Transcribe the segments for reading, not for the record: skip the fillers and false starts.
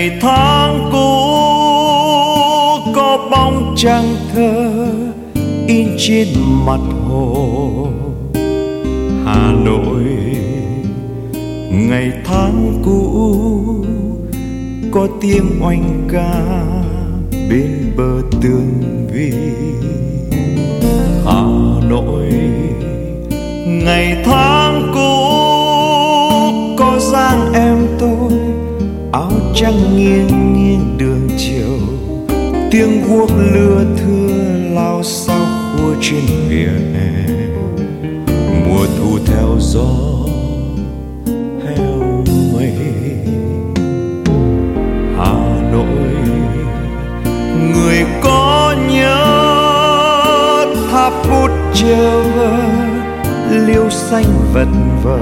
ngày tháng cũ có bóng trăng thơ in trên mặt hồ Hà Nội. Ngày tháng cũ có tiếng oanh ca bên bờ tường vi Hà Nội. Ngày tháng cũ có dáng em tôi áo trắng nghiêng nghiêng đường chiều, tiếng guốc lưa thưa lao sao khua trên vỉa hè. Mùa thu theo gió heo mây Hà Nội. Người có nhớ tháp bút chờ vơ liêu xanh vật vờ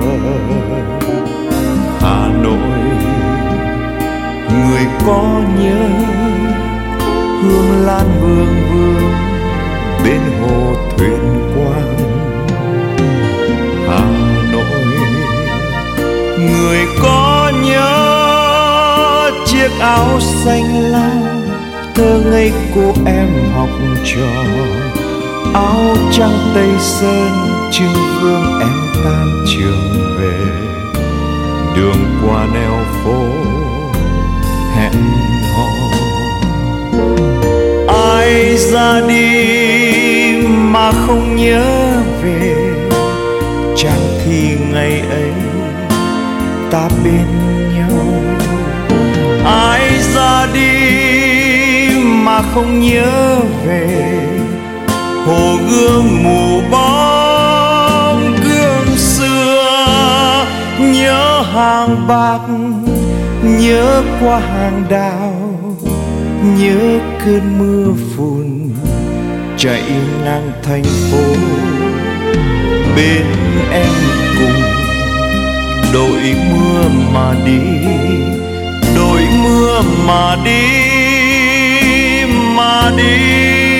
Hà Nội. Người có nhớ hương lan vương vương bên hồ thuyền quang Hà Nội. Người có nhớ chiếc áo xanh lam thơ ngây cô em học trò, áo trắng tây sơn trưng vương em tan trường về, đường qua nẻo phố hẹn hò. Ai ra đi mà không nhớ về, chẳng thì ngày ấy ta bên nhau. Ai ra đi mà không nhớ về, hồ gươm mù bóng gương xưa. Nhớ hàng bạc, nhớ qua hàng đào, nhớ cơn mưa phùn chạy ngang thành phố. Bên em cùng đội mưa mà đi, đội mưa mà đi, mà đi.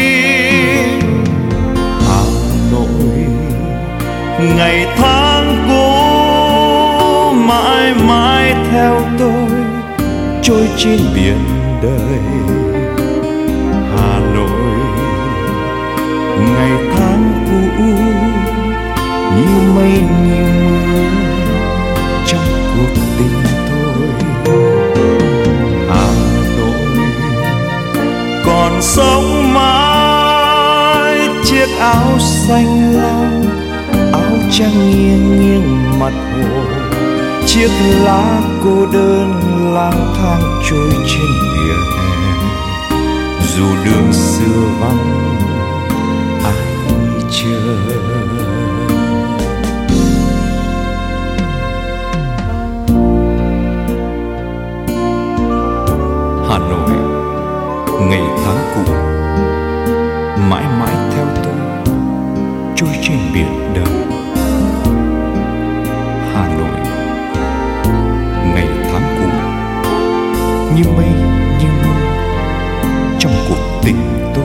Hà Nội, ngày tháng cũ mãi mãi theo tôi trôi trên biển đời. Hà Nội, ngày tháng cũ như mây như mưa trong cuộc tình tôi. Hà Nội, còn sống mãi chiếc áo xanh lam, áo trắng nghiêng nghiêng mặt hồ, chiếc lá cô đơn lang thang trôi trên vỉa hè. Dù đường xưa vắng ai chờ. Hà Nội, ngày tháng cũ mãi mãi theo tôi trôi trên biển đời. Hà Nội, ngày tháng cũ như mây như mưa trong cuộc tình tôi.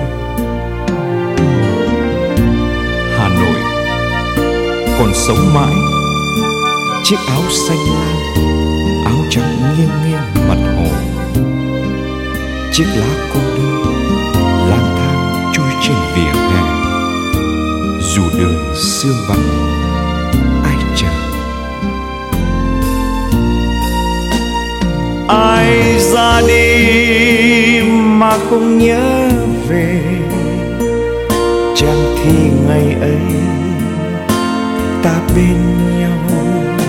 Hà Nội, còn sống mãi chiếc áo xanh lam, áo trắng nghiêng nghiêng mặt hồ, chiếc lá cô đơn lang thang trôi trên vỉa hè. Dù đường xưa vắng ai chờ. Ai ra đi mà không nhớ về, chẳng thì ngày ấy ta bên nhau.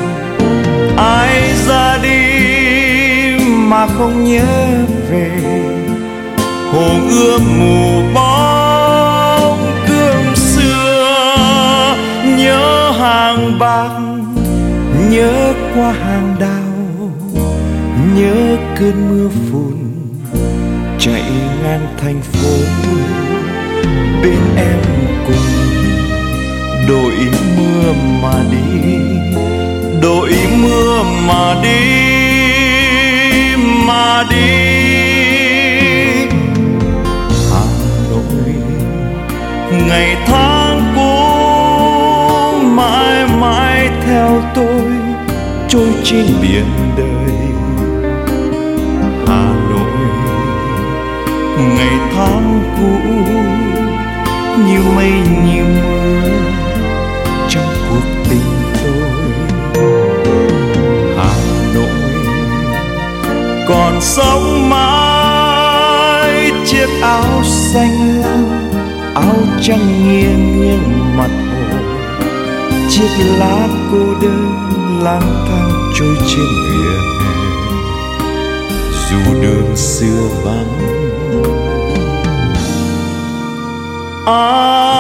Ai ra đi mà không nhớ về, hồ gươm mù bóng gương xưa. Nhớ hàng bạc, nhớ qua hàng đào, nhớ cơn mưa phùn chạy ngang thành phố. Bên em cùng đội mưa mà đi, đội mưa mà đi, mà đi. Hà Nội, ngày tháng cũ mãi mãi theo tôi trôi trên biển đời. Hà Nội, cũ như mây như mưa trong cuộc tình tôi. Hà Nội còn sống mãi chiếc áo xanh lam, áo trắng nghiêng nghiêng mặt hồ, chiếc lá cô đơn lang thang trôi trên vỉa hè. Dù đường xưa vắng